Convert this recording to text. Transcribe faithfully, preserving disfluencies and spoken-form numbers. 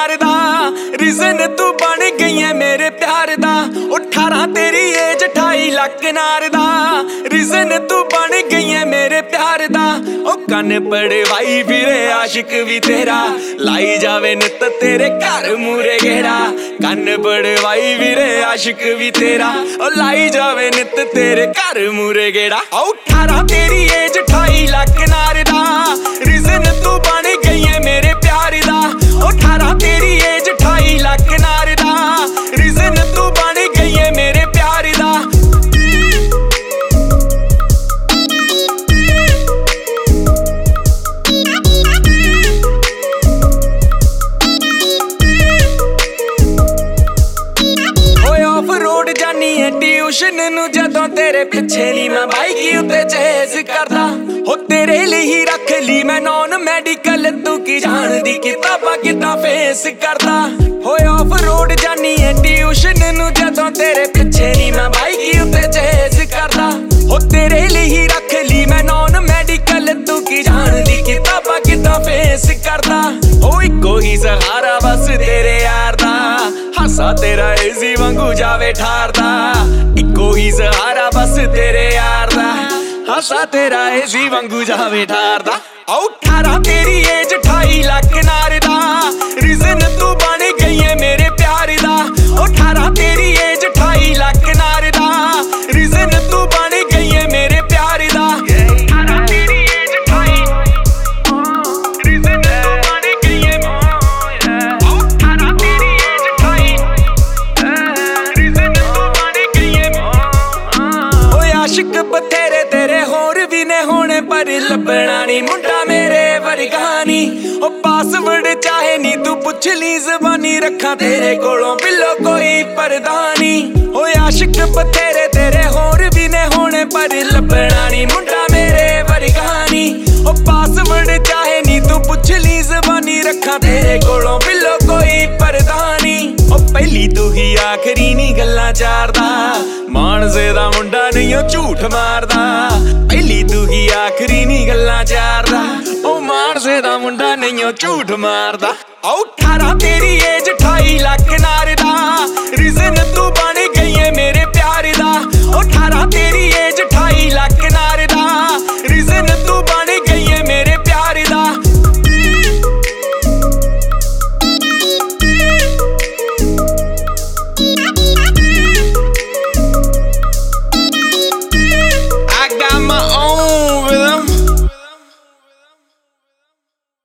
नार दा रीजन तू बन गई है मेरे प्यार दा। अठारह तेरी एज अठाई लाख नार दा रीजन तू बन गई है मेरे प्यार दा। ओ कन पड़वाई फिरे आशिक भी तेरा लाई जावे नित तेरे घर मूरे गेड़ा। कन पड़वाई फिरे आशिक भी तेरा ओ लाई जावे नित तेरे घर मूरे गेड़ा। अठारह तेरी एज अठाई लाख नार दा रीजन तू बन गई है मेरे प्यार दा। अठारह तेरी एज अठाई लाख नार दा रीजन तू बन गई है मेरे प्यार दा। ट्यूशन नू जदों तेरे पिछे नी मैं बाइक उत्ते चेस करदा हो तेरे लिए ही रख ली मैं नॉन मेडिकल। तू की जान दी किताबां कितां फेस करदा हो ऑफ रोड जानी है ट्यूशन नू जदों तेरे पिछे नी मैं बाइक उत्ते चेस करदा हो तेरे लिए ही रख ली मैं नॉन मेडिकल। तू की जान दी किताबां कितां फेस करदा हो इको ही सहारा बस तेरे यार दा। हासा तेरा इजी वांगू जावे ठारदा इको ही सहारा बस तेरे यार दा। हासा तेरा इजी वांगू जावे ठारदा। अठारह तेरी एज अठाई लाख नार दा रीजन तू बन गई है मेरे प्यार दा। अठारह तेरी एज अठाई लाख नार दा रीजन तू बन गई है मेरे प्यार दा। आशिक बथेरे तेरे होर भी ने होने पर लभना नी मुंडा मेरे वर्गानी। ओ पासवर्ड चाहे नी तू पुछ ली ज़बानी रखा तेरे कोलों बिलो कोई परदानी। ओ आशिक बथेरे तेरे होर भी ने होने पर लभना नी मुंडा मेरे वर्गानी। ओ पासवर्ड चाहे नी तू पुछ ली ज़बानी रखा तेरे कोलों बिलो कोई परदानी। ओ पहली तू ही आखरी नी गल्लां चारदा मानसे दा मुंडा नहीं ओ झूठ मारदा। पहली तू ही आखरी नी गल्लां चारदा ओ मानसे दा मुंडा नहीं ओ झूठ मारदा। अठारह तेरी एज अठाई लाख नार